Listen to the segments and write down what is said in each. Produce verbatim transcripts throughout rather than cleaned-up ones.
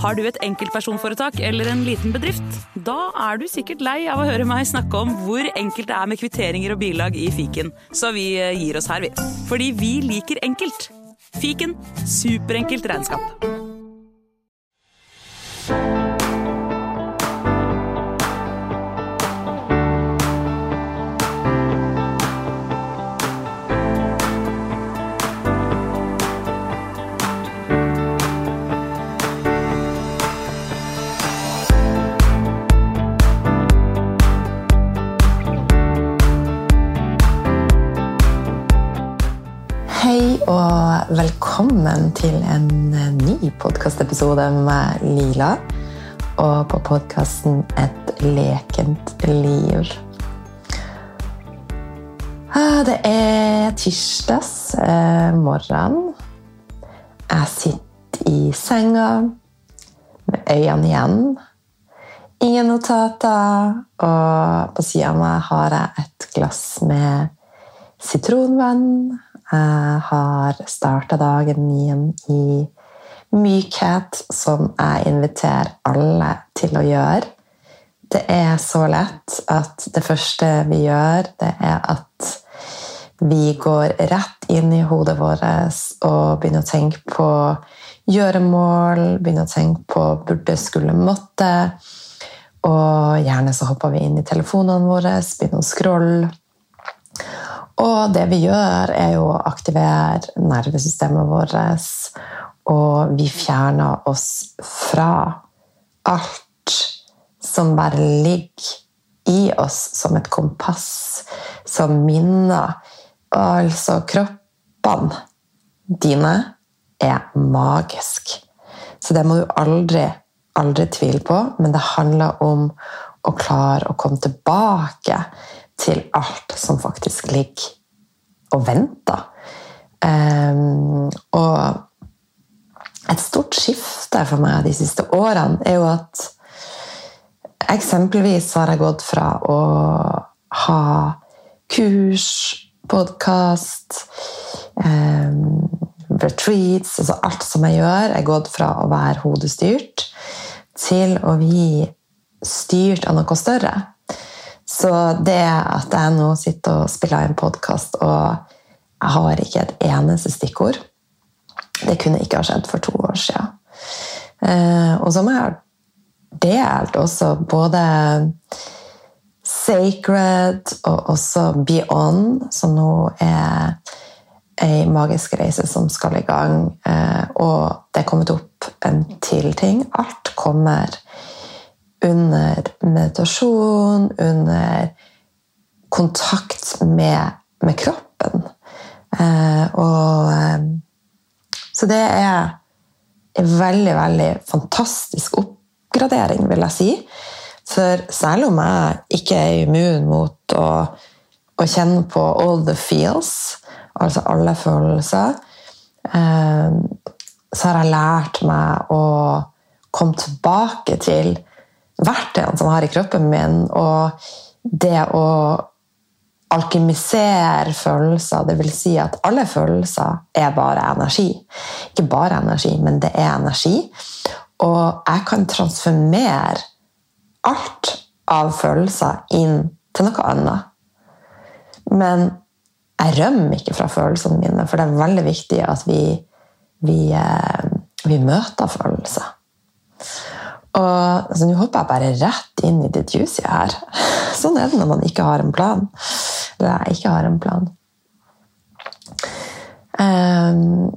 Har du et enkeltpersonforetak eller en liten bedrift? Da er du sikkert lei av å høre meg snakke om hvor enkelt det er med kvitteringer og bilag i fiken. Så vi gir oss her, vi. Fordi vi liker enkelt. Fiken, superenkelt regnskap. Hei og velkommen til en ny podcastepisode med Lila og på podcasten Et lekent liv. Det er tirsdags morgen. Jeg sitter i senga med øynene igjen. Ingen notater, og på siden av meg har jeg et glass med sitronvann. Jeg har startet dagen min i mykhet som jeg inviterer alle til å gjøre. Det er så lett at det første vi gjør, det er at vi går rett inn i hodet vårt og begynner å tenke på gjøremål, begynner å tenke på burde, skulle, måtte, og gjerne så hopper vi inn i telefonene våre, begynner å scrolle. Og det vi gjør er jo å aktivere nervesystemet vårt, og vi fjerner oss fra alt som bare ligger i oss som et kompass, som minner. Altså kroppene dine er magisk. Så det må du aldri, aldri tvile på, men det handler om å klare å komme tilbake til alt som faktisk ligger og venter. Um, og et stort skifte for meg de siste årene er jo at eksempelvis har jeg gått fra å ha kurs, podcast, um, retreats, altså alt som jeg gjør, er gått fra å være hodestyrt til å bli styrt av noe større. Så det at jeg nå sitter og spiller en podcast, og jeg har ikke et eneste stikkord, det kunne ikke ha skjedd for to år siden. Og så har jeg delt også både Sacred og også Beyond, som nå er en magisk reise som skal i gang, og det er kommet opp en til ting. Alt kommer under meditasjon, under kontakt med, med kroppen. Eh, og, eh, så det er en veldig, veldig fantastisk oppgradering, vil jeg si. For selv om jeg ikke er immun mot å, å kjenne på all the feels, altså alle følelser, eh, så har jeg lært meg å komme tilbake til verktøyene som jeg har i kroppen min, og det å alkymisere følelser, det vil si at alle følelser er bare energi. Ikke bare energi, men det er energi. Og jeg kan transformere alt av følelser inn til noe annet. Men jeg rømmer ikke fra følelsene mine, for det er veldig viktig at vi, vi, vi møter følelser. Og altså, nå hopper jeg bare rett inn i det juicy her. Sånn er det når man ikke har en plan. Eller jeg ikke har en plan. Um,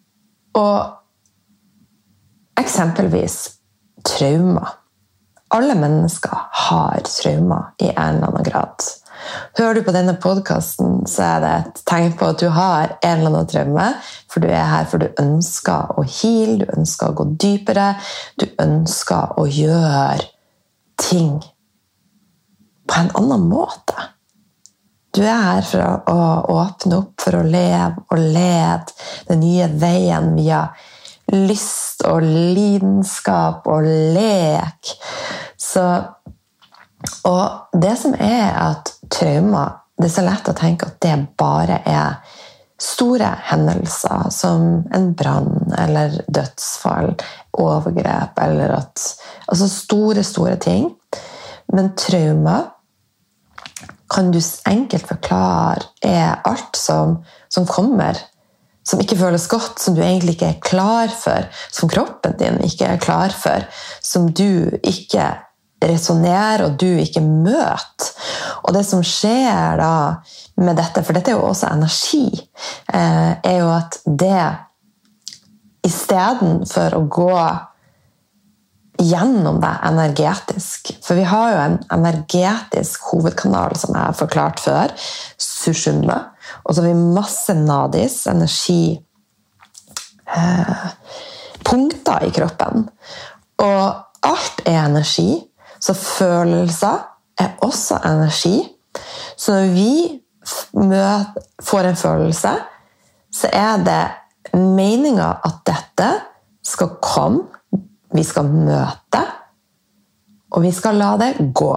og eksempelvis traumer. Alle mennesker har traumer i en eller annen grad. Hører du på denne podcasten, så er det et tegn på at du har en eller annen traume, for du er her for du ønsker å heal, du ønsker å gå dypere, du ønsker å gjøre ting på en annen måte. Du er her for å åpne opp, for å leve og lede den nye veien via lyst og lidenskap og lek. Så, og det som er at traumer, det er så lett å tenke at det bare er store hendelser som en brann eller dødsfall, overgrep, eller at, altså store, store ting. Men trauma kan du enkelt forklare er alt som, som kommer, som ikke føles godt, som du egentlig ikke er klar for, som kroppen din ikke er klar for, som du ikke resonerer og du ikke møter. Og det som skjer da med dette, for dette er jo også energi, er jo at det, i stedet for å gå gjennom det energetisk, for vi har jo en energetisk hovedkanal som jeg har forklart før, Sushumna, og så har vi masse nadis, energi, eh, punkter i kroppen. Og alt er energi, så følelser er også energi. Så når vi møter, får en følelse, så er det meningen at dette skal komme, vi skal møte, og vi skal la det gå.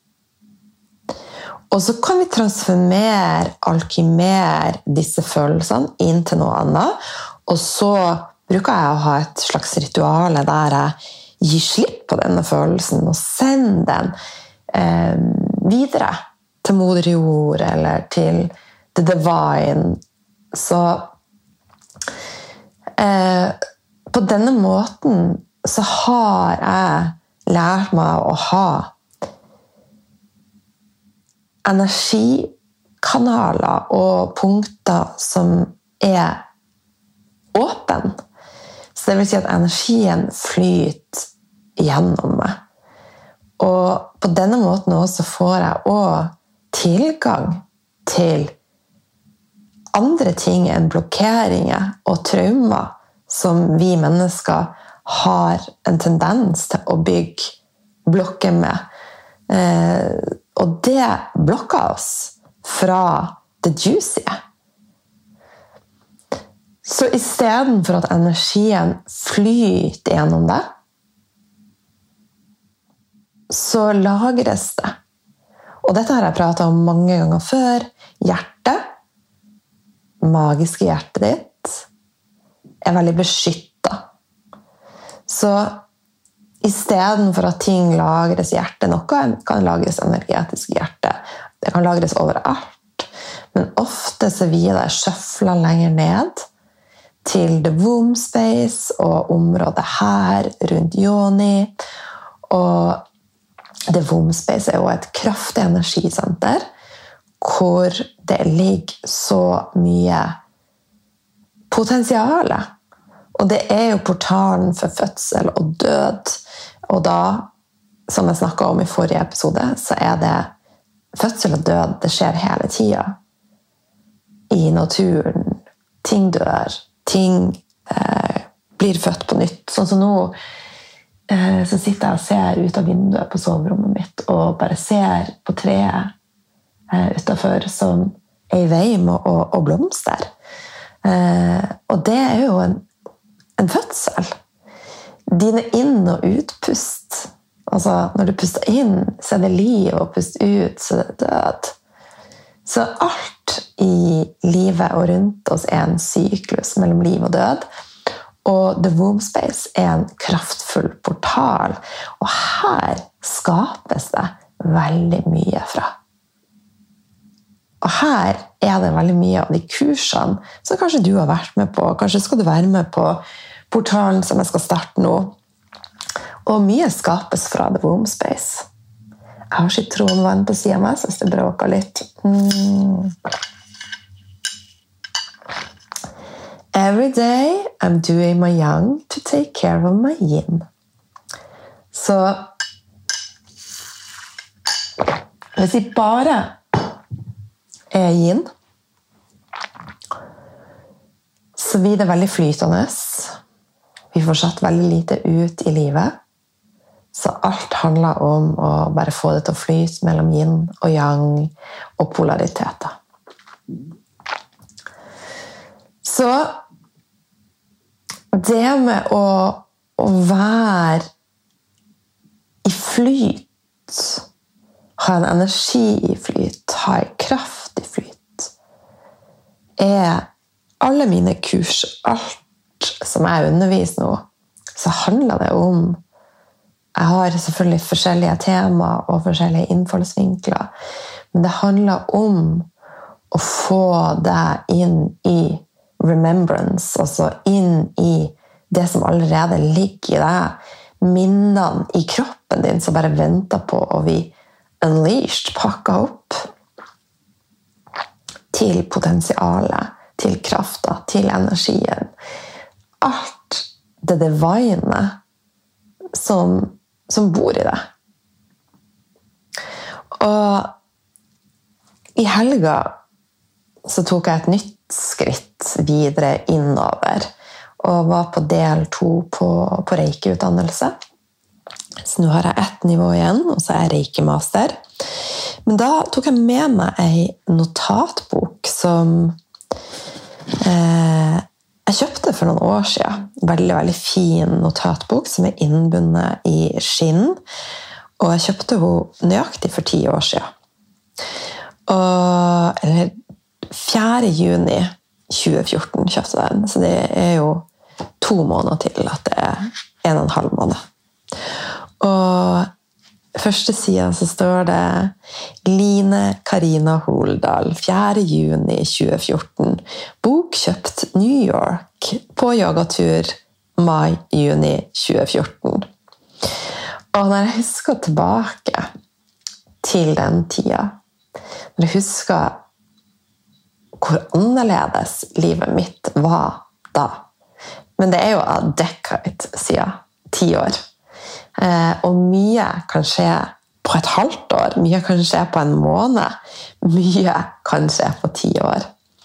Og så kan vi transformere, alkymere disse følelsene inn til noe annet, og så bruker jeg å ha et slags rituale der jeg gir slipp på denne følelsen og sender den eh, videre til moder jord eller til the divine. Så eh, på denne måten så har jeg lært meg å ha energikanaler og punkter som er åpen. Så det vil si at energien flyter gjennom meg. Og på denne måten også får jeg også tilgang til andre ting enn blokkeringer og traumer som vi mennesker har en tendens til å bygge blokker med. Eh, og det blokker oss fra det juicy. Så i stedet for at energien flyter gjennom det, så lagres det. Og dette har jeg pratet om mange ganger før. Hjertet, magiske hjertet ditt, er veldig beskyttet. Så i stedet for at ting lagres i hjertet, noe kan lagres energetisk i hjertet. Det kan lagres overalt. Men ofte så vil det sjøfla lenger ned til the womb space og området her rundt yoni. Og the womb space er jo et kraftig energisenter hvor det ligger så mye potensiale. Og det er jo portalen for fødsel og død. Og da, som jeg snakket om i forrige episode, så er det fødsel og død, det skjer hele tiden. I naturen. Ting dør. Ting eh, blir født på nytt. Sånn som nå, eh, så sitter jeg og ser ut av vinduet på soverommet mitt, og bare ser på treet eh, utenfor som er i vei med å, å blomster. Eh, og det er jo en En fødsel. Dine inn- og utpust. Altså, når du puster inn, så er det liv, og puster ut, så er det død. Så alt i livet og rundt oss er en syklus mellom liv og død. Og the womb space er en kraftfull portal. Og her skapes det veldig mye fra. Og her er det veldig mye av de kursene som kanskje du har vært med på. Kanskje skal du være med på portalen som jeg skal starte nå. Og mye skapes fra the womb space. Jeg har sitronvann på siden av meg, så hvis det bråker litt. Mm. Every day I'm doing my yang to take care of my yin. Så hvis jeg bare er yin, så blir det veldig flytende. Vi får satt veldig lite ut i livet. Så alt handler om å bare få det til å flyte mellom yin og yang og polariteter. Så det med å, å være i flyt, ha en energi i flyt, ha en kraft i flyt, er alle mine kurs, alt som jeg underviser nå, så handler det om, jeg har selvfølgelig forskjellige temaer og forskjellige innfallsvinkler, men det handler om å få deg inn i remembrance, altså inn i det som allerede ligger i deg, minnene i kroppen din som bare venter på å bli unleashed, pakket opp til potensialet, til krafta, til energien. Alt det divine som, som bor i deg. Og i helga så tok jeg et nytt skritt videre innover og var på del to på, på reiki-utdannelse. Så nå har jeg ett nivå igjen, og så er jeg reiki-master. Men da tok jeg med meg en notatbok som eh, jeg kjøpte for noen år siden. Veldig, veldig fin notatbok som er innbundet i skinn. Og jeg kjøpte henne nøyaktig for ti år siden. Og, eller fjerde juni tjue fjorten kjøpte jeg den, så det er jo to måneder til at det er en og en halv måned. Og første siden så står det Line Karina Holdal, fjerde juni tjue fjorten. Bok kjøpt New York på yogatur mai-juni tjue fjorten. Og når jeg husker tilbake til den tida, når jeg husker hvor annerledes livet mitt var da. Men det er jo a decade siden, ti år. Eh, og mye kan skje på et halvt år, mye kan skje på en måned, mye kan skje på ti år.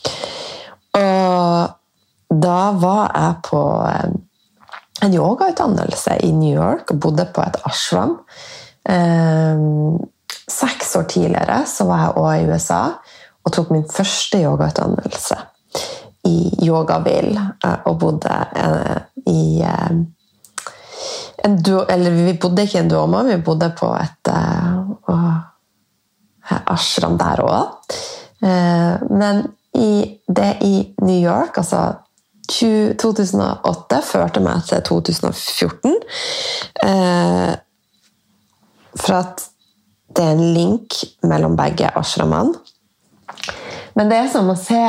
Og da var jeg på en yogautdannelse i New York og bodde på et ashram. Eh, seks år tidligere så var jeg også i U S A og tok min første yogautdannelse i Yogaville og bodde i en du, eller vi bodde ikke i en duoma, vi bodde på et uh, ashram der også. Uh, men i, det i New York, altså to tusen og åtte, førte meg til to tusen og fjorten. Uh, for at det er en link mellom begge ashramene. Men det er som å se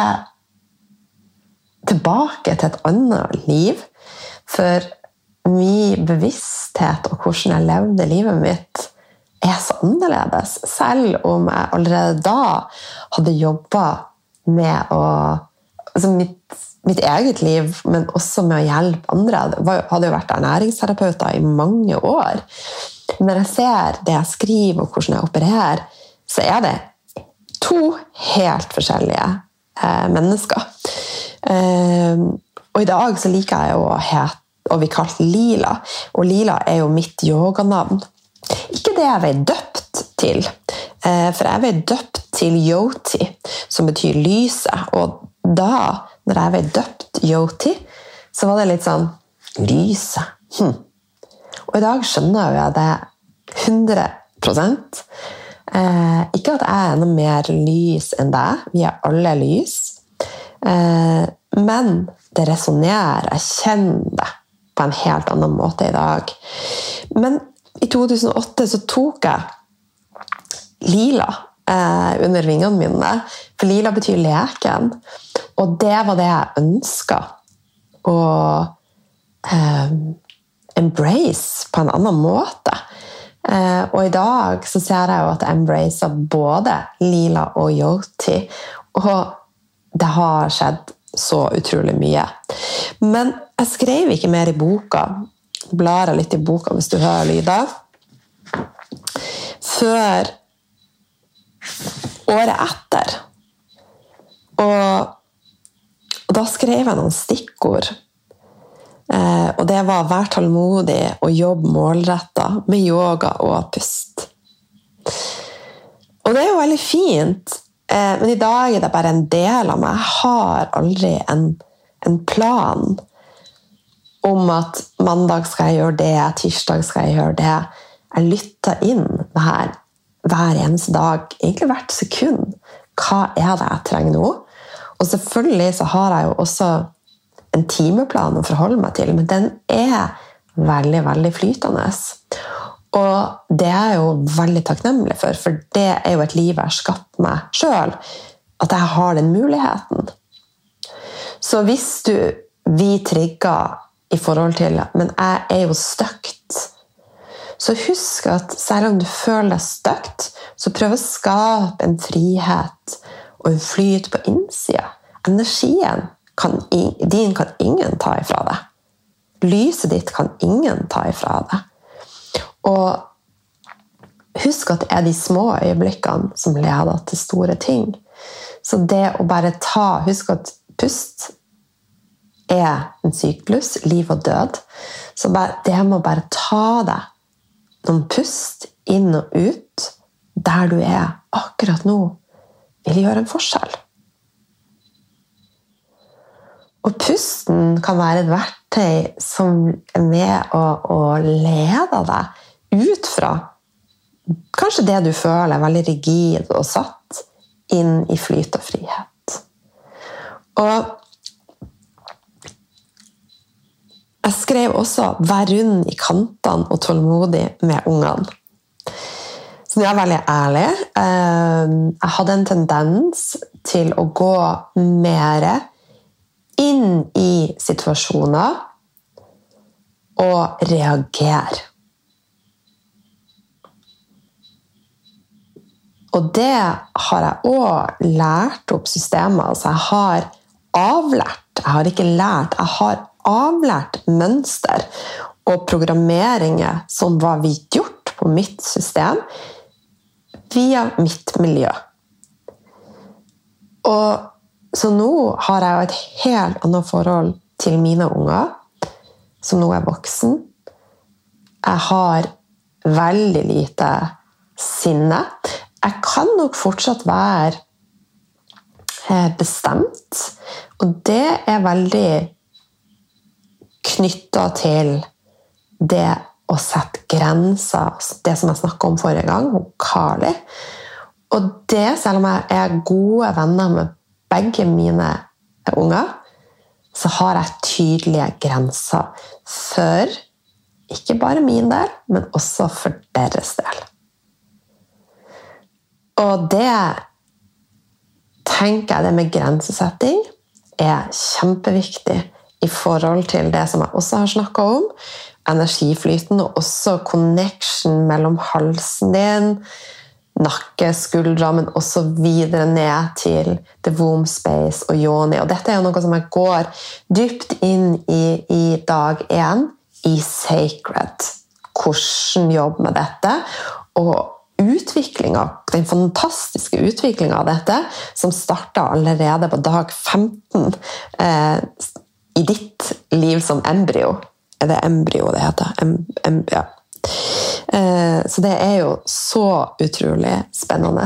tilbake til et annet liv, for min bevissthet og hvordan jeg levde livet mitt er så annerledes, selv om jeg allerede da hadde jobbet med å, altså mitt, mitt eget liv, men også med å hjelpe andre. Jeg hadde jo vært ernæringsterapeuter i mange år. Når jeg ser det jeg skriver og hvordan jeg opererer, så er det to helt forskjellige eh, mennesker. Eh, og i dag så liker jeg å hete, og vi kalt Lila, og Lila er jo mitt yoganavn. Ikke det jeg var døpt til, eh, for jeg var døpt til Yoti, som betyr lyset, og da, når jeg var døpt Yoti, så var det litt sånn, lyset. Hm. Og i dag skjønner jeg det hundre prosent. Eh, ikke at jeg er noe mer lys enn deg, vi er alle lys, eh, men det resonerer, jeg kjenner det på en helt annen måte i dag. Men i to tusen og åtte så tok jeg Lila eh, under vingene mine, for Lila betyr leken, og det var det jeg ønsket å eh, embrace på en annen måte. Uh, og i dag så ser jeg jo at jeg embracer både Lila og Yoti, og det har skjedd så utrolig mye. Men jeg skrev ikke mer i boka, blar jeg litt i boka hvis du hører lyder, før året etter. Og, og da skrev jeg noen stikkord. Eh, og det var vær tålmodig og jobb målrettet med yoga og pust. Og det er jo veldig fint, eh, men i dag er det bare en del av meg. Jeg har aldri en, en plan om at mandag skal jeg gjøre det, tirsdag skal jeg gjøre det. Jeg lytter inn det her hver eneste dag, egentlig hvert sekund. Hva er det jeg trenger nå? Og selvfølgelig så har jeg jo også en timeplan å forholde meg til, men den er veldig, veldig flytende. Og det er jeg jo veldig takknemlig for, for det er jo et liv jeg har skapt meg selv, at jeg har den muligheten. Så hvis du, vi trigger i forhold til, men jeg er jo støkt, så husk at selv om du føler deg støkt, så prøv å skape en frihet og en flyt på innsida. Energien kan, din kan ingen ta ifra deg. Lyset ditt kan ingen ta ifra deg. Og husk at det er de små øyeblikkene som leder til store ting. Så det å bare ta, husk at pust er en syklus, liv og død. Så bare, det må bare ta deg noen pust inn og ut, der du er akkurat nå, vil gjøre en forskjell. Og pusten kan være et verktøy som er med å, å lede deg ut fra kanskje det du føler er veldig rigid og satt inn i flyt og frihet. Og jeg skrev også «Vær rund i kantene og tålmodig med ungene». Så jeg er veldig ærlig. Jeg hadde en tendens til å gå mer inn i situasjoner og reagere. Og det har jeg også lært opp systemet. Altså jeg har avlært, jeg har ikke lært, jeg har avlært mønster og programmeringer som var vidt gjort på mitt system via mitt miljø. Og så nå har jeg jo et helt annet forhold til mine unger, som nå er voksen. Jeg har veldig lite sinne. Jeg kan nok fortsatt være bestemt, og det er veldig knyttet til det å sette grenser, det som jeg snakket om forrige gang, og Carly. Og det, selv om jeg er gode venner med begge mine unger, så har jeg tydelige grenser for ikke bare min del, men også for deres del. Og det tenker jeg, det med grensesetting er kjempeviktig i forhold til det som jeg også har snakket om, energiflyten og også connection mellom halsen din, nakke, skuldre, men også videre ned til the womb space og yoni. Og dette er jo noe som jeg går dypt inn i i dag én, i Sacred. Hvordan jobbe med dette, og utviklingen, den fantastiske utviklingen av dette, som startet allerede på dag femten eh, i ditt liv som embryo. Er det embryo det heter? Em, em, ja. Eh, så det er jo så utrolig spennende.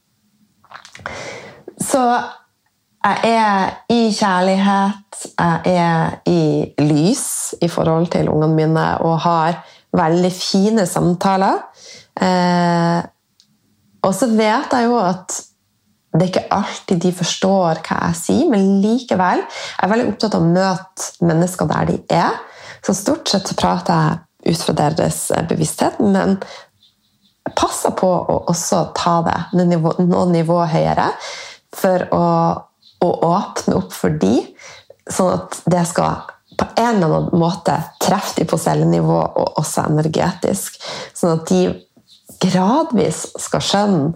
Så jeg er i kjærlighet, jeg er i lys i forhold til ungene mine, og har veldig fine samtaler. Eh, og så vet jeg jo at det er ikke alltid de forstår hva jeg sier, men likevel jeg er veldig opptatt av å møte mennesker der de er. Så stort sett så prater jeg ut fra deres bevissthet, men jeg passer på å også ta det noen nivå, noen nivå høyere for å, å åpne opp for de, sånn at det skal på en eller annen måte treffe de på cellenivå og også energetisk, sånn at de gradvis skal skjønne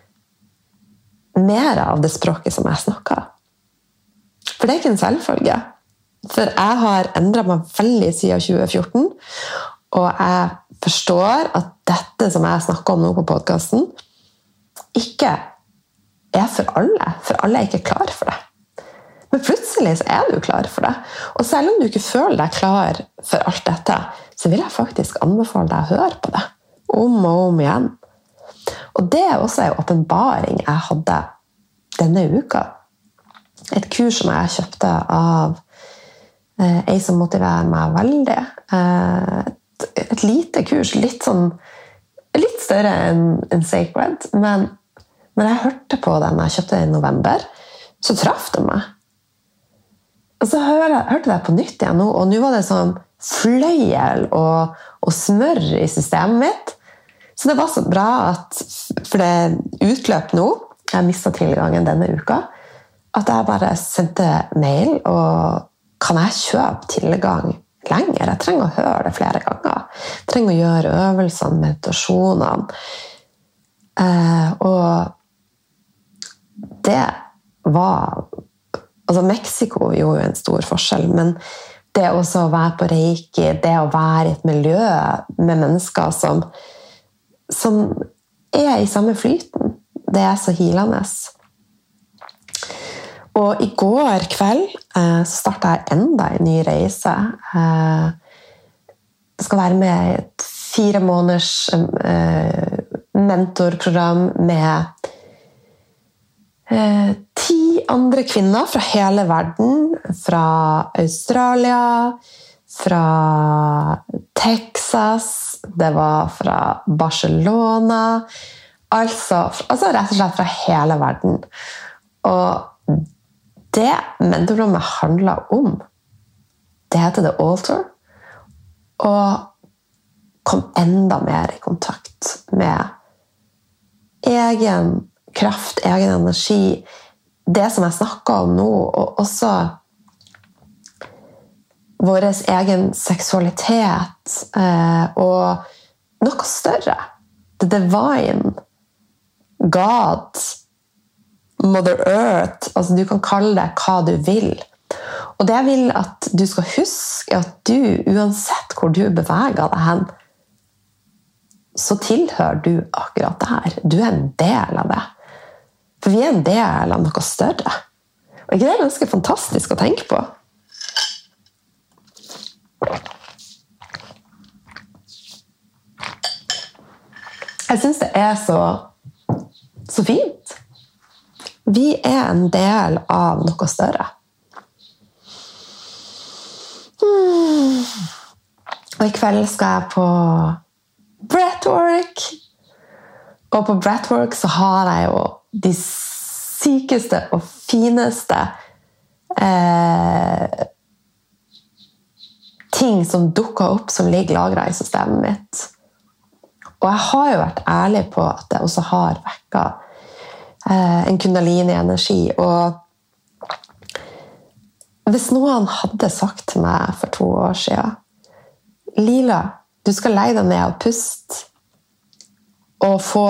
mer av det språket som jeg snakker. For det er ikke en selvfølge. For jeg har endret meg veldig siden tjue fjorten, og jeg forstår at dette som jeg snakker om nå på podcasten, ikke er for alle, for alle er ikke klar for det. Men plutselig så er du klar for det. Og selv om du ikke føler deg klar for alt dette, så vil jeg faktisk anbefale deg å høre på det, om og om igjen. Og det er også en åpenbaring jeg hadde denne uka. Et kurs som jeg kjøpte av eh, en som motiverer meg veldig. Eh, et, et lite kurs, litt sånn, litt større enn en Sacred, men når jeg hørte på den, jeg kjøpte den i november, så traff det meg. Og så hørte jeg, hørte jeg på nytt igjen nå, og nå var det sånn, fløyel og, og smør i systemet mitt. Så det var så bra at, for det utløp nå, jeg mistet tilgangen denne uka, at jeg bare sendte mail, og kan jeg kjøpe tilgang lenger? Jeg trenger å høre det flere ganger. Jeg trenger å gjøre øvelsene, meditasjonene. Eh, og det var... Altså, Mexico gjorde jo en stor forskjell, men det også å være på Reiki, det å være i et miljø med mennesker som, som er i samme flyten, det er så hilende. Og i går kveld eh, så startet jeg enda en ny reise. Eh, jeg skal være med i et fire måneders eh, mentorprogram med eh, ti andre kvinner fra hele verden, fra Australia, fra Texas, det var fra Barcelona, altså, altså rett og slett fra hele verden. Og det mentorprogrammet handler om, det heter The Altar, og kom enda mer i kontakt med egen kraft, egen energi, det som jeg snakker om nå, og også vår egen seksualitet, og noe større. The divine, God, Mother Earth, altså du kan kalle det hva du vil. Og det jeg vil at du skal huske, er at du, uansett hvor du beveger deg hen, så tilhører du akkurat det her. Du er en del av det. For vi er en del av noe større. Og ikke det er ganske fantastisk å tenke på? Jeg synes det er så, så fint. Vi er en del av noe større. Hmm. Og i kveld skal jeg på breathwork. Og på breathwork så har jeg jo de sykeste og fineste eh, ting som dukker opp, som ligger lagret i systemet mitt. Og jeg har jo vært ærlig på at det også har vekket eh, en kundalini-energi. Og hvis noen hadde sagt til meg for to år siden, Lila, du skal legge deg ned og puste, og få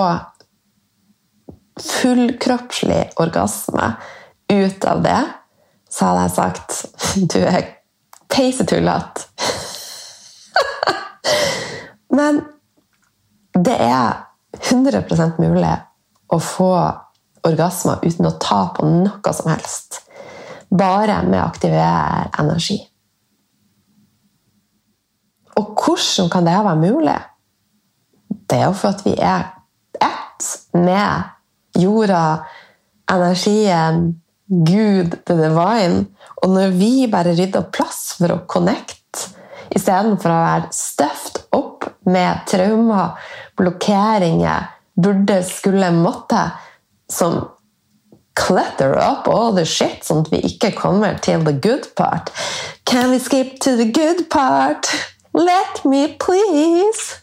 fullkroppslig orgasme ut av det, så hadde jeg sagt, du er peisetullet. Men det er hundre prosent mulig å få orgasmer uten å ta på noe som helst. Bare med å aktivere energi. Og hvordan kan det være mulig? Det er jo for at vi er ett med jorda, energien, Gud, the divine. Og når vi bare rydder plass for å connect, i stedet for å være støft opp med traumer, blokkeringer, burde, skulle, måtte, som clutter up all the shit, sånn at vi ikke kommer til the good part. Can we skip to the good part? Let me, please!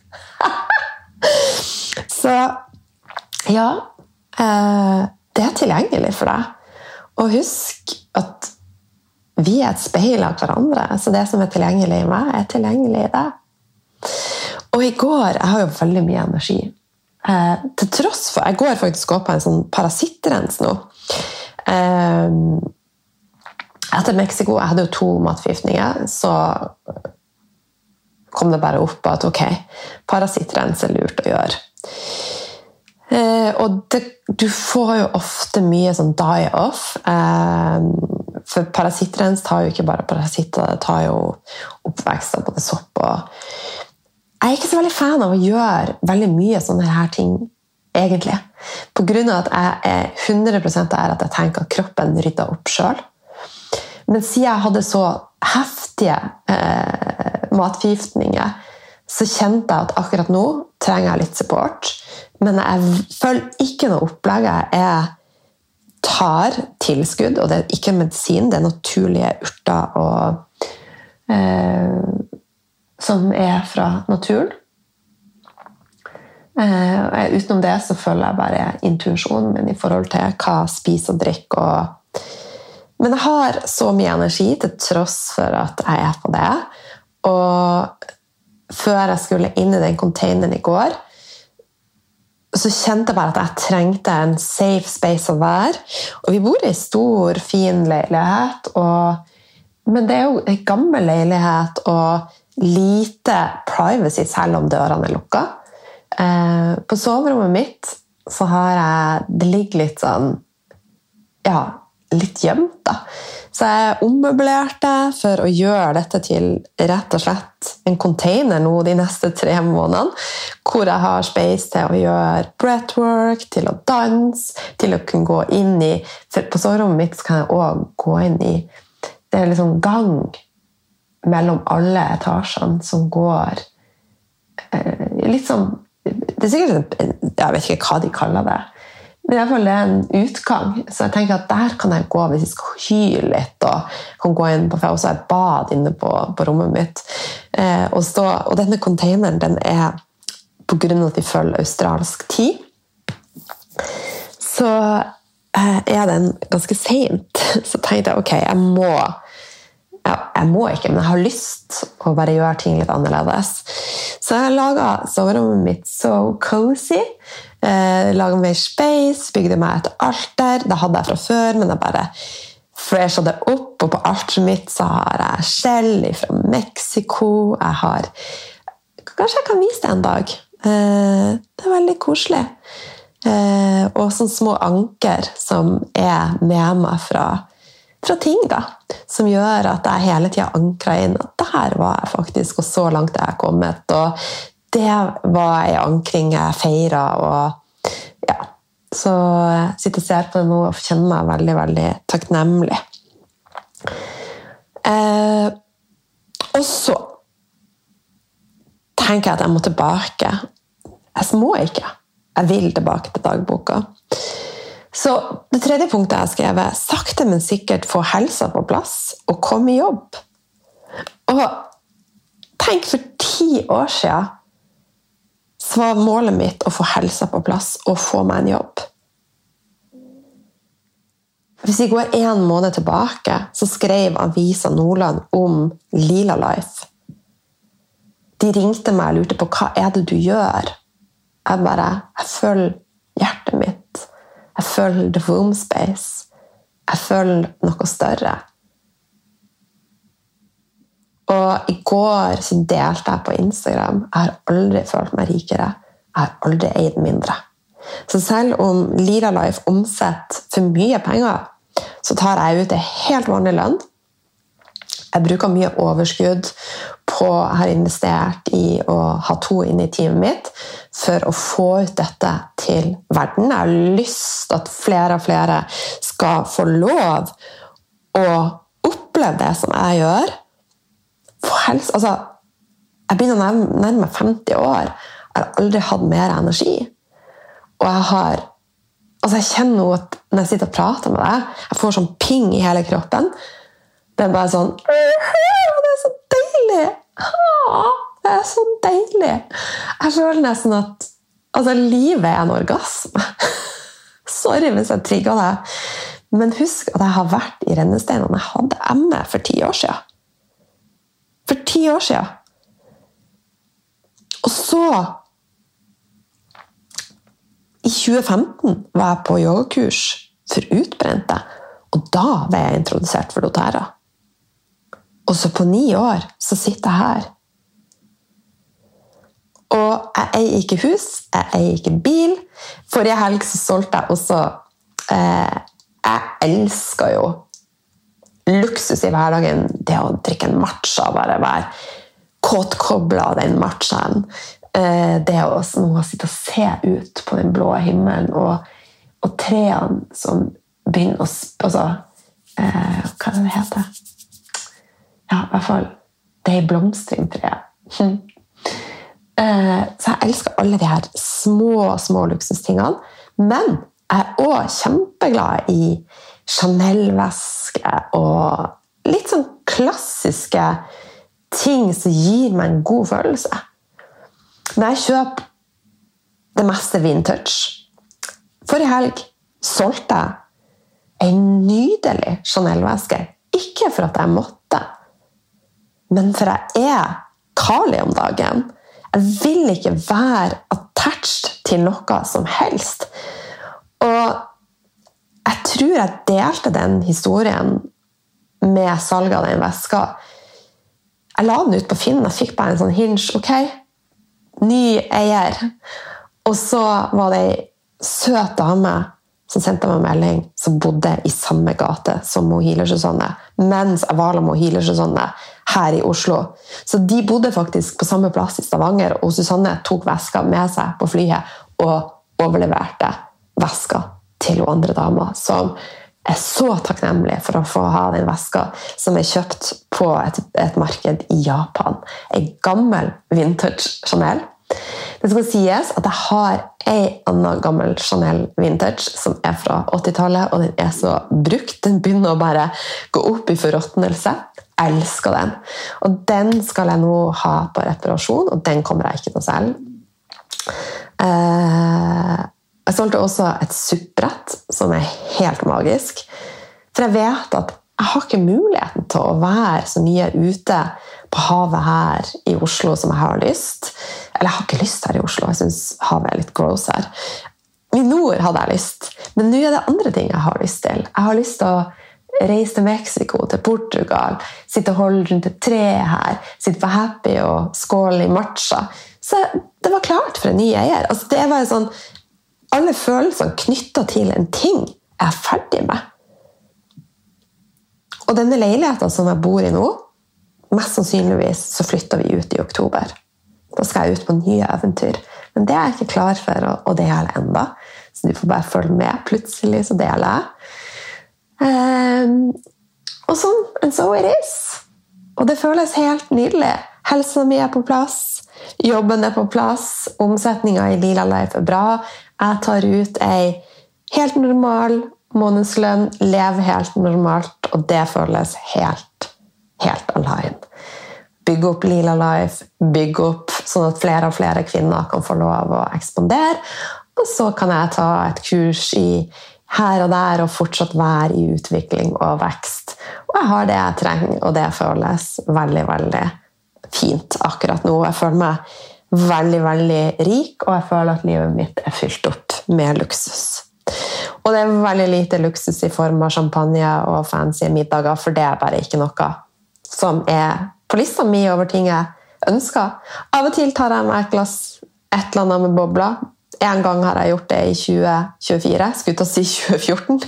Så, ja, eh, det er tilgjengelig for deg. Og husk at vi er et speil av hverandre, så det som er tilgjengelig i meg, er tilgjengelig i deg. Og i går, jeg har jo veldig mye energi. Eh, til tross for, jeg går faktisk opp på en sånn parasittrens nå. Eh, etter Mexico, jeg hadde jo to matforgiftninger, så kom det bare opp at ok, parasittrens er lurt å gjøre. Eh, og det, du får jo ofte mye sånn die-off, eh, for parasittrens tar jo ikke bare parasitter, det tar jo oppvekst av både sopp og... Jeg er ikke så veldig fan av å gjøre veldig mye sånne her ting, egentlig. På grunn av at jeg er hundre prosent der at jeg tenker at kroppen rydder opp selv. Men siden jeg hadde så heftige eh, matforgiftninger, så kjente jeg at akkurat nå trenger jeg litt support. Men jeg føler ikke noe opplegg. Jeg tar tilskudd, og det er ikke medisin, det er naturlige urter og eh, som er fra naturen. Eh, utenom det så følger jeg bare intuisjonen min i forhold til hva jeg spiser og drikker. Og... Men jeg har så mye energi til tross for at jeg er på det. Og før jeg skulle inn i den containeren i går, så kjente jeg bare at jeg trengte en safe space å være. Og vi bor i en stor, fin leilighet, og... men det er jo en gammel leilighet og lite privacy selv om dørene er lukket. På soverommet mitt så har jeg, det ligger litt sånn, ja, litt gjemt da. Så jeg ommøblerte for å gjøre dette til rett og slett en container nå de neste tre månedene, hvor jeg har space til å gjøre breathwork, til å danse, til å kunne gå inn i, for på soverommet mitt så kan jeg også gå inn i, det er liksom gang mellom alle etasjene som går eh, litt sånn, det er sikkert, jeg vet ikke hva de kaller det, men i hvert fall det er en utgang, så jeg tenker at der kan jeg gå hvis jeg skal hyle litt, og kan gå inn på, for jeg også har et bad inne på, på rommet mitt, eh, og, stå, og denne containeren, den er på grunn av at de følger australsk tid, så eh, er den ganske sent, så tenkte jeg, ok, jeg må, ja, jeg må ikke, men jeg har lyst å bare gjøre ting litt annerledes. Så jeg laget soverommet mitt så cozy, eh, laget meg space, bygde meg et alter, det hadde jeg fra før, men jeg bare freshet det opp, og på alteret mitt så har jeg skjell fra Mexico, jeg har, kanskje jeg kan vise det en dag, eh, det er veldig koselig, eh, og sånne små anker som er med meg fra fra ting da, som gjør at jeg hele tiden ankret inn at der var jeg faktisk, og så langt jeg er kommet, og det var en ankring jeg feiret, og ja, så jeg sitter og ser på det nå og kjenner meg veldig, veldig takknemlig. Eh, og så tenker jeg at jeg må tilbake. Jeg må ikke. Jeg vil tilbake til dagboka. Så det tredje punktet jeg har skrevet, sakte men sikkert få helsa på plass og komme i jobb. Og tenk, for ti år siden så var målet mitt å få helsa på plass og få meg en jobb. Hvis vi går en måned tilbake, så skrev Avisa Nordland om Lila Life. De ringte meg og lurte på hva er det du gjør? Jeg bare, jeg følger hjertet mitt. Jeg føler the womb space. Jeg føler noe større. Og i går så delte jeg på Instagram. Jeg har aldri følt meg rikere. Jeg har aldri eid mindre. Så selv om Lila Life omsetter for mye penger, så tar jeg ut en helt vanlig lønn. Jeg bruker mye overskudd på, jeg har investert i å ha to inne i teamet mitt for å få ut dette til verden. Jeg har lyst at flere og flere skal få lov å oppleve det som jeg gjør. For helse, altså, jeg begynner å nærme, nærme femti år. Jeg har aldri hatt mer energi. Og jeg har, altså jeg kjenner nå at når jeg sitter og prater med deg, jeg får sånn ping i hele kroppen. Det er bare sånn, det er så deilig! Det er så deilig! Jeg føler nesten at altså, livet er en orgasme. Sorry hvis jeg trigger deg. Men husk at jeg har vært i rennesteinen. Jeg hadde M E for ti år siden. For ti år siden. Og så i tjue femten var jeg på yogakurs for utbrente. Og da ble jeg introdusert for doTERRA. Og så på ni år så sitter jeg her. Og jeg eier ikke hus, jeg eier ikke bil. Forrige helg så solgte jeg også, eh, jeg elsker jo luksus i hverdagen, det å drikke en matcha, bare være kåtkoblet av den matchaen. Eh, det å nå sitte og se ut på den blå himmelen, og, og treene som begynner å, altså, eh, hva er det det heter? Ja, i hvert fall, det er blomstringtreet. Hm. Eh, så jeg elsker alle de her små, små luksustingene, men jeg er også kjempeglad i Chanel-væske og litt sånn klassiske ting som gir meg en god følelse. Når jeg kjøper det meste vintage, forrige helg solgte jeg en nydelig Chanel-veske. Ikke for at jeg måtte, men for jeg er Carly om dagen. Jeg vil ikke være attached til noe som helst. Og jeg tror jeg delte den historien med salget av den veska. Jeg la den ut på Finn, jeg fikk bare en sånn hinge, ok, ny eier. Og så var det en søt dame som sendte meg en melding som bodde i samme gate som Mohile Susanne, mens jeg var med Mohile Susanne her i Oslo. Så de bodde faktisk på samme plass i Stavanger, og Susanne tok veska med seg på flyet og overleverte veska til andre damer, som er så takknemlig for å få ha den veska som er kjøpt på et, et marked i Japan. En gammel vintage Chanel. Det skal sies at jeg har en annen gammel Chanel vintage som er fra åttitallet, og den er så brukt. Den begynner å bare gå opp i forråtnelse. Jeg elsker den. Og den skal jeg nå ha på reparasjon, og den kommer jeg ikke til å selge. Eh... Jeg solgte også et suppbrett som er helt magisk. For jeg vet at jeg har ikke muligheten til å være så mye ute på havet her i Oslo som jeg har lyst. Eller jeg har ikke lyst her i Oslo, jeg synes havet er litt gross her. I nord hadde jeg lyst, men nå er det andre ting jeg har lyst til. Jeg har lyst til å reise til Mexico, til Portugal, sitte og holde rundt et tre her, sitte på Happy og skåle i matcha. Så det var klart for en ny eier. Altså, det var sånn alle følelsene knyttet til en ting er jeg ferdig med. Og denne leiligheten som jeg bor i nå, mest sannsynligvis så flytter vi ut i oktober. Da skal jeg ut på nye eventyr. Men det er jeg ikke klar for å, å dele enda. Så du får bare følge med. Plutselig så deler jeg. Um, og sånn, and so it is. Og det føles helt nydelig. Helsen min er på plass. Jobben er på plass. Omsetningen i Lila Life er bra. Jeg tar ut ei helt normal månedslønn, lever helt normalt, og det føles helt, helt align. Bygge opp Lila Life, bygge opp sånn at flere og flere kvinner kan få lov å ekspandere, og så kan jeg ta et kurs i her og der og fortsatt være i utvikling og vekst. Og jeg har det jeg trenger, og det føles veldig, veldig fint akkurat nå. Jeg føler meg veldig, veldig rik, og jeg føler at livet mitt er fylt opp med luksus. Og det er veldig lite luksus i form av champagne og fancy middager, for det er bare ikke noe som er på lista mi over ting jeg ønsker. Av og til tar jeg meg et glass et eller annet med bobler. En gang har jeg gjort det i tjue tjuefire, skulle til å si tjue fjorten.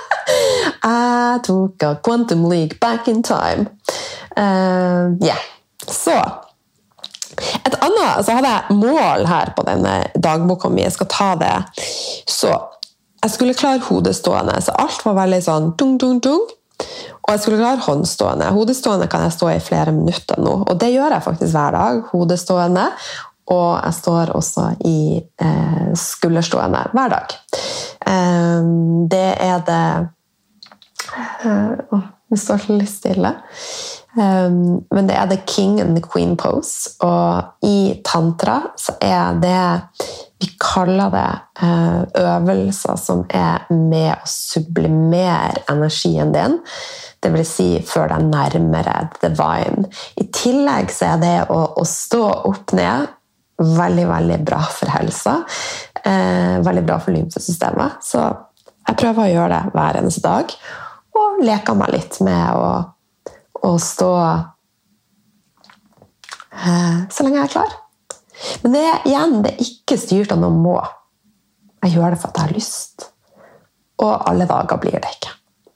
I took a quantum leap back in time. Uh, yeah. Så et annet, så hadde jeg mål her på denne dagboka mi, jeg skal ta det, så jeg skulle klare hodestående, så alt var veldig sånn tung, tung, tung, og jeg skulle klare håndstående. Hodestående kan jeg stå i flere minutter nå, og det gjør jeg faktisk hver dag, hodestående, og jeg står også i eh, skulderstående hver dag. Eh, det er det eh, det står litt stille. Um, men det er the king and the queen pose, og i tantra så er det, vi kaller det uh, øvelser som er med å sublimere energien din, det vil si før deg nærmere divine. I tillegg så er det å, å stå opp ned veldig, veldig bra for helsa, uh, veldig bra for lymfesystemet, så jeg prøver å gjøre det hver eneste dag, og leker meg litt med å og stå eh, så lenge jeg er klar. Men det er igjen, det er ikke styrt av noe må. Jeg gjør det for at jeg har lyst. Og alle dager blir det ikke.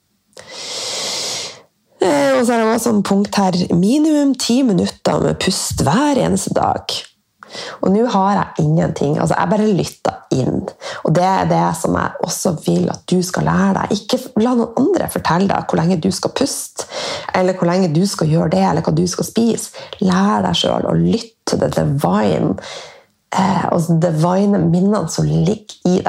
Eh, og så er det også en punkt her, minimum ti minutter med pust hver eneste dag. Og nå har jeg ingenting, altså jeg bare lytter inn. Og det er det som jeg også vil at du skal lære deg. Ikke la noen andre fortelle deg hvor lenge du skal puste, eller hvor lenge du skal gjøre det, eller hva du skal spise. Lær deg selv å lytte til det divine, eh, og divine minnene som ligger i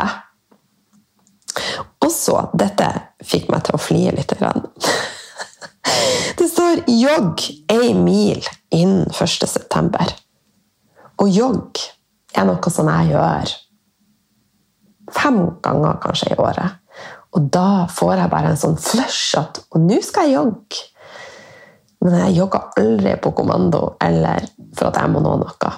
deg. Og så, dette fikk meg til å flie litt grann. Det står skal jogge en mil innen første september. Og jogg er noe som jeg gjør fem ganger kanskje i året. Og da får jeg bare en sånn flush at, og nå skal jeg jogge. Men jeg jogger aldri på kommando, eller for at jeg må nå noe.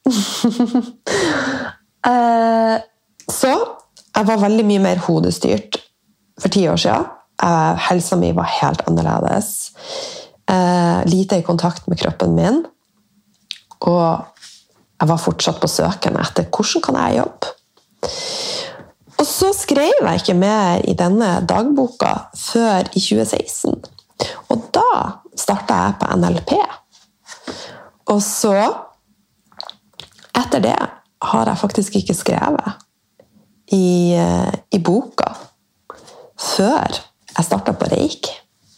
Så jeg var veldig mye mer hodestyrt for ti år siden. Helsa mi var helt annerledes. Lite i kontakt med kroppen min. Og jeg var fortsatt på søken etter hvordan kan jeg jobbe. Og så skrev jeg ikke mer i denne dagboka før i tjue seksten. Og da startet jeg på N L P. Og så, etter det, har jeg faktisk ikke skrevet i, i boka før jeg startet på Reiki.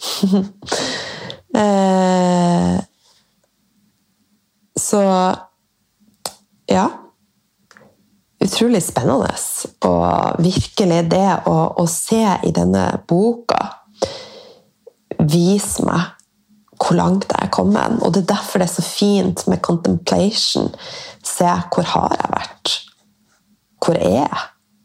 eh, så, ja, utrolig spennende. Og virkelig det å, å se i denne boka vise meg hvor langt jeg er kommet. Og det er derfor det er så fint med contemplation. Se hvor har jeg vært? Hvor er jeg?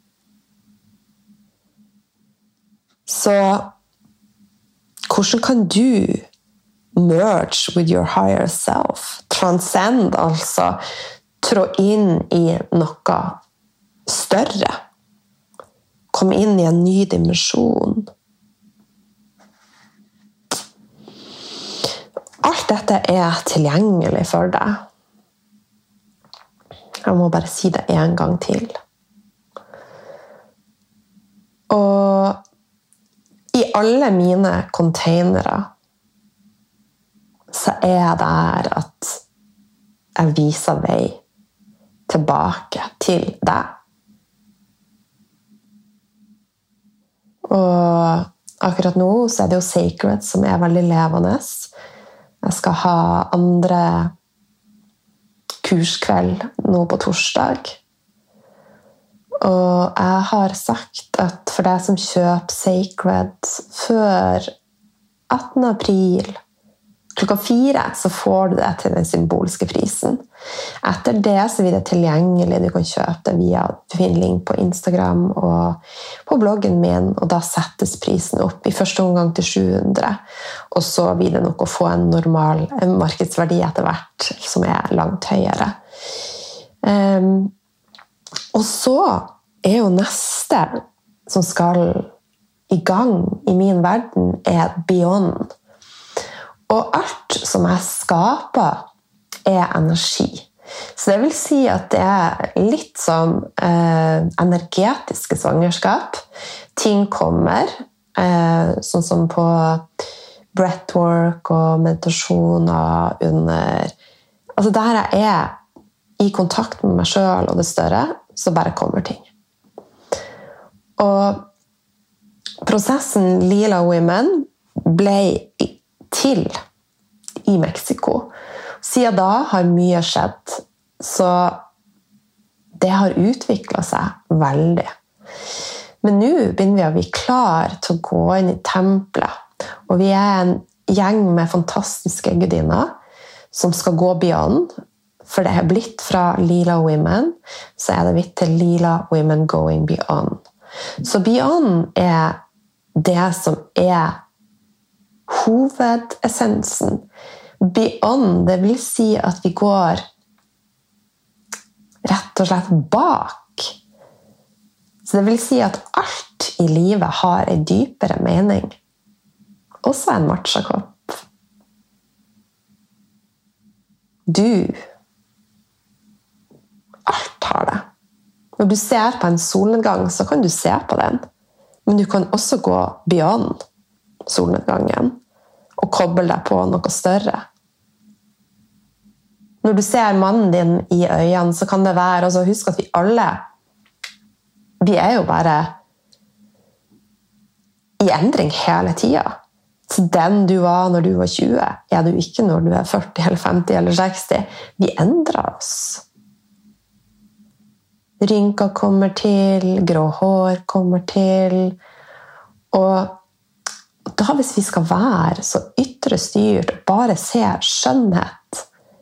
Så hvordan kan du merge with your higher self? Transcend, altså trå inn i noe større. Kom inn i en ny dimensjon. Alt dette er tilgjengelig for deg. Jeg må bare si det en gang til. Og i alle mine containere så er det der at jeg viser vei tilbake til deg. Og akkurat nå så er det jo Sacred som er veldig levende. Jeg skal ha andre kurskveld nå på torsdag. Og jeg har sagt at for deg som kjøper Sacred før attende april klokka fire, så får du det til den symbolske prisen. Etter det så blir det tilgjengelig. Du kan kjøpe det via fin link på Instagram og på bloggen min, og da settes prisen opp i første omgang til sju hundre. Og så blir det nok å få en normal en markedsverdi etter hvert, som er langt høyere. Um, og så er jo neste som skal i gang i min verden er Beyond. Og alt som jeg skaper er energi. Så det vil si at det er litt som eh, energetiske svangerskap. Ting kommer, eh, sånn som på breathwork og meditasjoner under... Altså der jeg er i kontakt med meg selv og det større, så bare kommer ting. Og prosessen Lila Women ble til i Mexico. Siden da har mye skjedd, så det har utviklet seg veldig. Men nå begynner vi å bli klar til å gå inn i tempelet, og vi er en gjeng med fantastiske gudinner som skal gå beyond, for det er blitt fra Lila Women, så er det blitt til Lila Women Going Beyond. Så beyond er det som er hovedessensen. Beyond, det vil si at vi går rett og slett bak. Så det vil si at alt i livet har en dypere mening. Også en matchakopp. Du. Alt har det. Når du ser på en solnedgang, så kan du se på den. Men du kan også gå beyond solnedgangen og koble deg på noe større. Når du ser mannen din i øynene, så kan det være, altså husk at vi alle, vi er jo bare i endring hele tiden. Så den du var når du var tjue, er du ikke når du er førti eller femti eller seksti. Vi endrer oss. Rynker kommer til, grå hår kommer til, og da hvis vi skal være så ytre styrt og bare se skjønnhet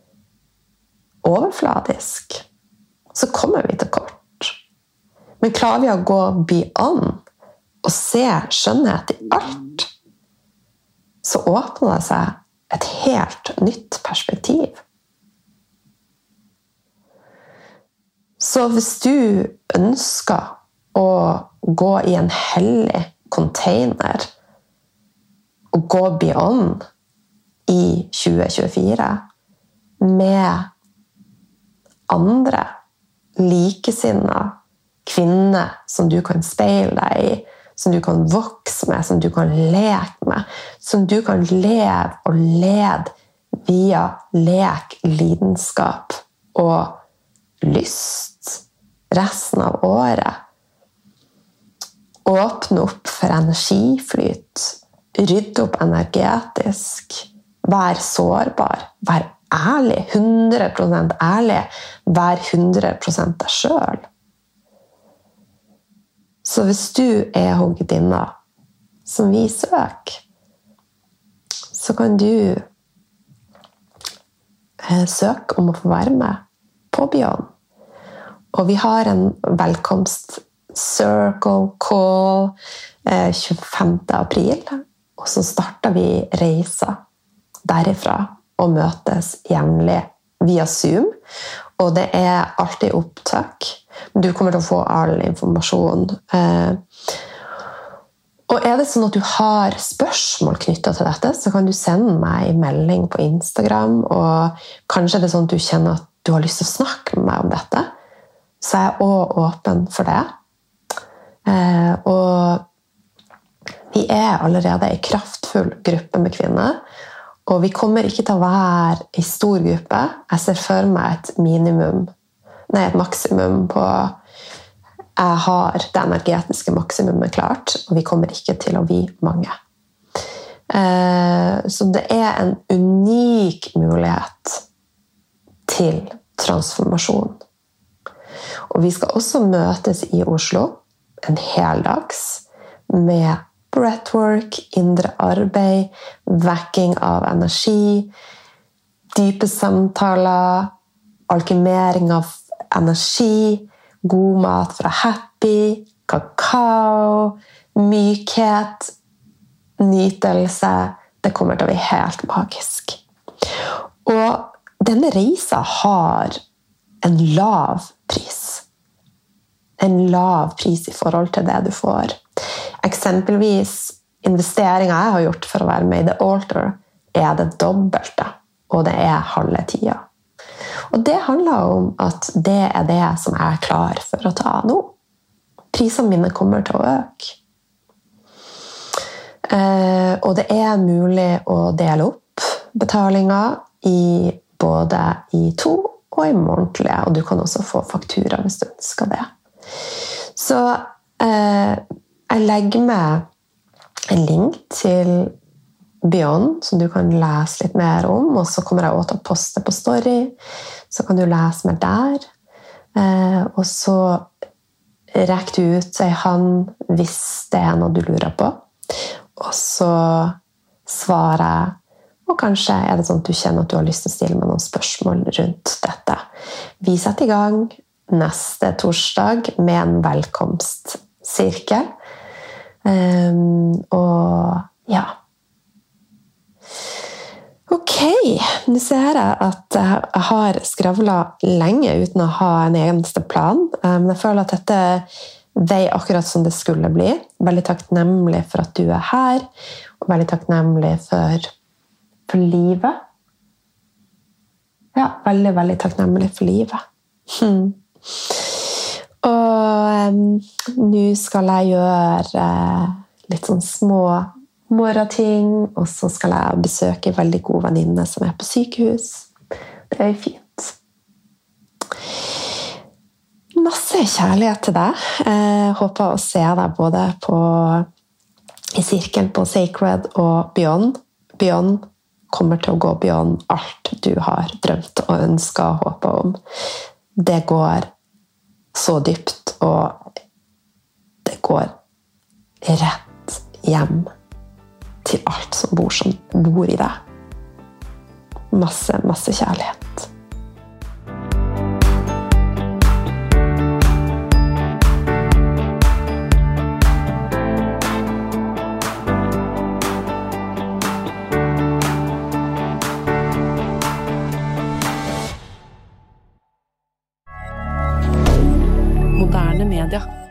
overfladisk, så kommer vi til kort. Men klarer vi å gå beyond og se skjønnhet i alt, så åpner det seg et helt nytt perspektiv. Så hvis du ønsker å gå i en hellig container og gå beyond i tjue tjuefire med andre likesinnede kvinner som du kan speile deg i, som du kan vokse med, som du kan leke med, som du kan leve og lede via lek, lidenskap og lyst resten av året. Åpne opp for energiflyt, rydde opp energetisk, vær sårbar, vær ærlig, hundre prosent ærlig, vær hundre prosent deg selv. Så hvis du er hoggedinna som vi søker, så kan du søke om å få være med på Beyond. Og vi har en velkomst circle call tjuefemte april, og så starter vi reisa derifra og møtes jevnlig via Zoom. Og det er alltid opptak. Du kommer til å få all informasjon. Og er det sånn at du har spørsmål knyttet til dette, så kan du sende meg en melding på Instagram, og kanskje er det sånn at du kjenner at du har lyst til å snakke med meg om dette, så er jeg også åpen for det. Og vi er allerede en kraftfull gruppe med kvinner, og vi kommer ikke til å være en stor gruppe. Jeg ser for meg et minimum, nei, et maksimum på jeg har det energetiske maksimumet klart, og vi kommer ikke til å bli mange. Så det er en unik mulighet til transformasjon. Og vi skal også møtes i Oslo en heldags med breathwork, indre arbeid, vekking av energi, dype samtaler, alkymering av energi, god mat fra Happy, kakao, mykhet, nytelse. Det kommer til å bli helt magisk. Og denne reisa har en lav pris. En lav pris i forhold til det du får. Eksempelvis investeringen jeg har gjort for å være med i The Altar er det dobbelte, og det er halve tida. Og det handler om at det er det som jeg er klar for å ta nå. Prisene mine kommer til å øke. Og det er mulig å dele opp betalinger i både i to og i månedlige, og du kan også få faktura hvis du ønsker det. Så eh, jeg legger med en link til Beyond, som du kan lese litt mer om, og så kommer jeg også til å poste på Story, så kan du lese mer der. Eh, og så rekker du ut en hånd hvis det er noe du lurer på, og så svarer jeg, og kanskje er det sånn at du kjenner at du har lyst til å stille meg noen spørsmål rundt dette. Vi setter i gang neste torsdag med en velkomstsirkel. Um, og ja. Ok, nå ser jeg at jeg har skravlet lenge uten å ha en eneste plan, men jeg føler at dette vei akkurat som det skulle bli. Veldig takknemlig for at du er her, og veldig takknemlig for, for livet. Ja, veldig, veldig takknemlig for livet. Hmm. Og um, nå skal jeg gjøre uh, litt sånn små morgenting, og så skal jeg besøke en veldig god venninne som er på sykehus. Det er fint. Masse kjærlighet til deg. Jeg håper å se deg både på, i sirkelen på Sacred og Beyond. Beyond kommer til å gå beyond alt du har drømt og ønsket og håpet om. Det går så dypt, og det går rett hjem alt som bor, som bor i deg. Masse, masse kjærlighet. Moderne media.